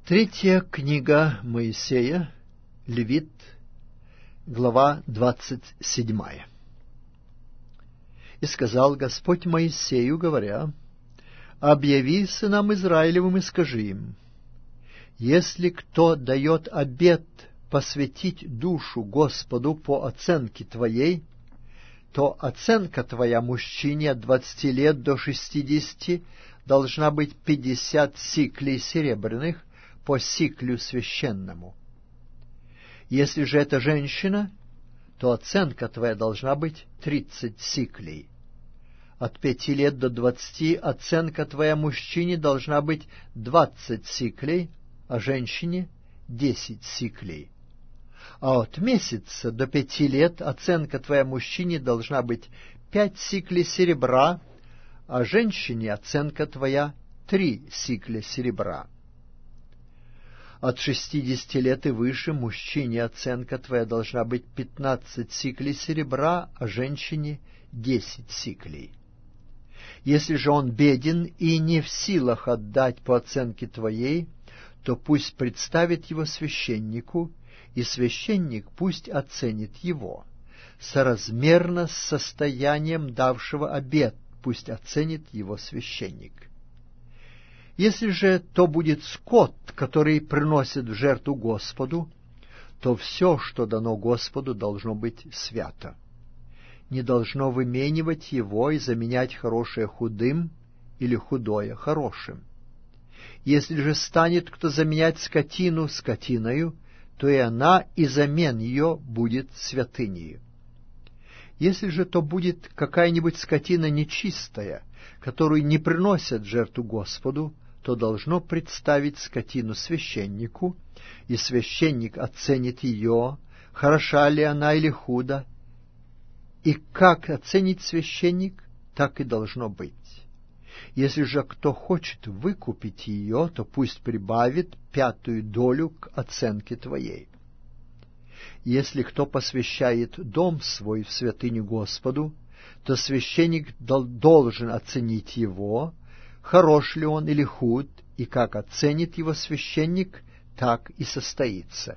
Третья книга Моисея, Левит, глава 27. «И сказал Господь Моисею, говоря: объяви сынам Израилевым и скажи им: если кто дает обет посвятить душу Господу по оценке твоей, то оценка твоя мужчине от 20 лет до 60 должна быть 50 сиклей серебряных по сиклю священному. Если же это женщина, то оценка твоя должна быть 30 сиклей. От 5 лет до 20 оценка твоя мужчине должна быть 20 сиклей, а женщине 10 сиклей. А от месяца до 5 лет оценка твоя мужчине должна быть 5 сиклей серебра, а женщине оценка твоя 3 сикля серебра. От 60 лет и выше мужчине оценка твоя должна быть 15 сиклей серебра, а женщине 10 сиклей. Если же он беден и не в силах отдать по оценке твоей, то пусть представит его священнику, и священник пусть оценит его. Соразмерно с состоянием давшего обет пусть оценит его священник. Если же то будет скот, который приносит в жертву Господу, то все, что дано Господу, должно быть свято. Не должно выменивать его и заменять хорошее худым или худое хорошим. Если же станет кто заменять скотину скотиною, то и она, и замен ее будет святынею. Если же то будет какая-нибудь скотина нечистая, которую не приносят жертву Господу, то должно представить скотину священнику, и священник оценит ее, хороша ли она или худо, и как оценит священник, так и должно быть. Если же кто хочет выкупить ее, то пусть прибавит 5 долю к оценке твоей. Если кто посвящает дом свой в святыню Господу, то священник должен оценить его, хорош ли он или худ, и как оценит его священник, так и состоится.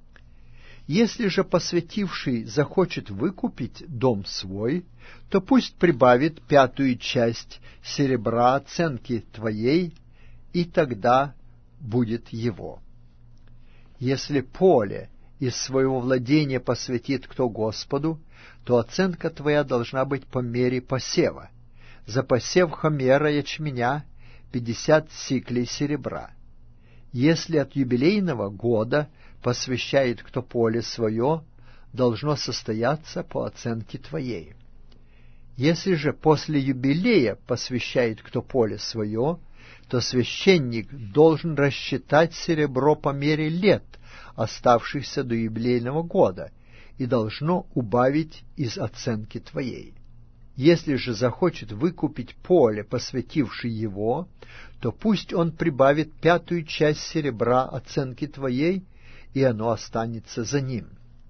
Если же посвятивший захочет выкупить дом свой, то пусть прибавит 5 часть серебра оценки твоей, и тогда будет его. Если поле из своего владения посвятит кто Господу, то оценка твоя должна быть по мере посева. За посев хомера ячменя 50 сиклей серебра. Если от юбилейного года посвящает кто поле свое, должно состояться по оценке твоей. Если же после юбилея посвящает кто поле свое, то священник должен рассчитать серебро по мере лет, оставшихся до юбилейного года, и должно убавить из оценки твоей. Если же захочет выкупить поле, посвятивший его, то пусть он прибавит 5 часть серебра оценки твоей, и оно останется за ним.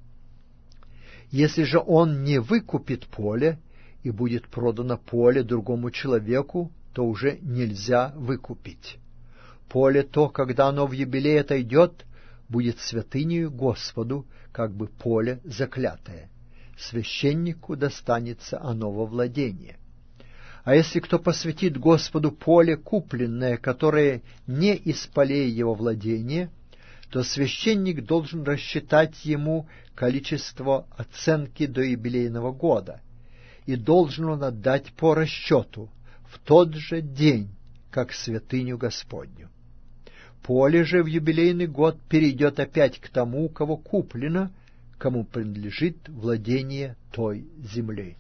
Если же он не выкупит поле, и будет продано поле другому человеку, то уже нельзя выкупить. Поле то, когда оно в юбилей отойдет, будет святынею Господу, как бы поле заклятое. Священнику достанется оно во владение. А если кто посвятит Господу поле купленное, которое не из полей его владения, то священник должен рассчитать ему количество оценки до юбилейного года, и должен он отдать по расчету в тот же день, как святыню Господню. Поле же в юбилейный год перейдет опять к тому, у кого куплено, кому принадлежит владение той земли.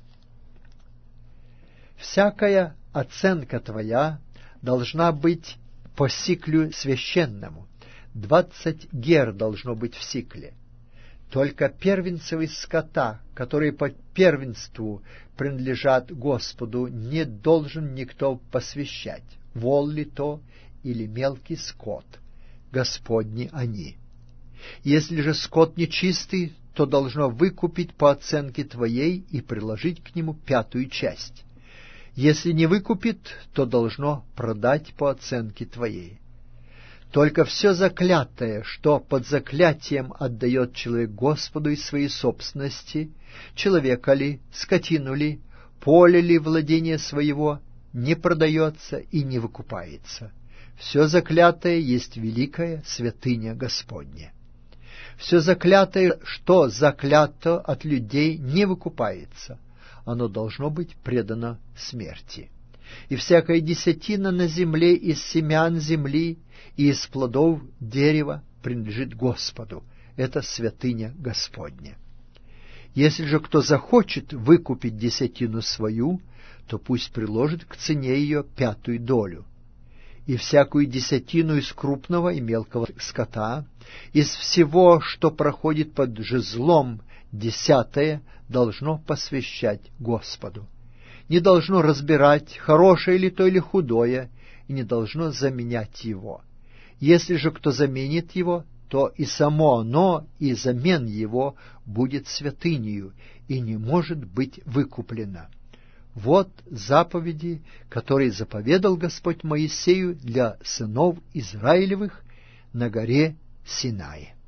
Всякая оценка твоя должна быть по сиклю священному. 20 гер должно быть в сикле. Только первенцев из скота, которые по первенству принадлежат Господу, не должен никто посвящать, вол ли то или мелкий скот, Господни они. Если же скот нечистый, то должно выкупить по оценке твоей и приложить к нему 5 часть. Если не выкупит, то должно продать по оценке твоей. Только все заклятое, что под заклятием отдает человек Господу из своей собственности, человека ли, скотину ли, поле ли владение своего, не продается и не выкупается. Все заклятое есть великая святыня Господня. Все заклятое, что заклято от людей, не выкупается. Оно должно быть предано смерти. И всякая десятина на земле из семян земли и из плодов дерева принадлежит Господу. Это святыня Господня. Если же кто захочет выкупить десятину свою, то пусть приложит к цене ее 5 долю. И всякую десятину из крупного и мелкого скота, из всего, что проходит под жезлом, 10 должно посвящать Господу. Не должно разбирать, хорошее ли то или худое, и не должно заменять его. Если же кто заменит его, то и само оно, и замен его будет святынею, и не может быть выкуплено. Вот заповеди, которые заповедал Господь Моисею для сынов Израилевых на горе Синае.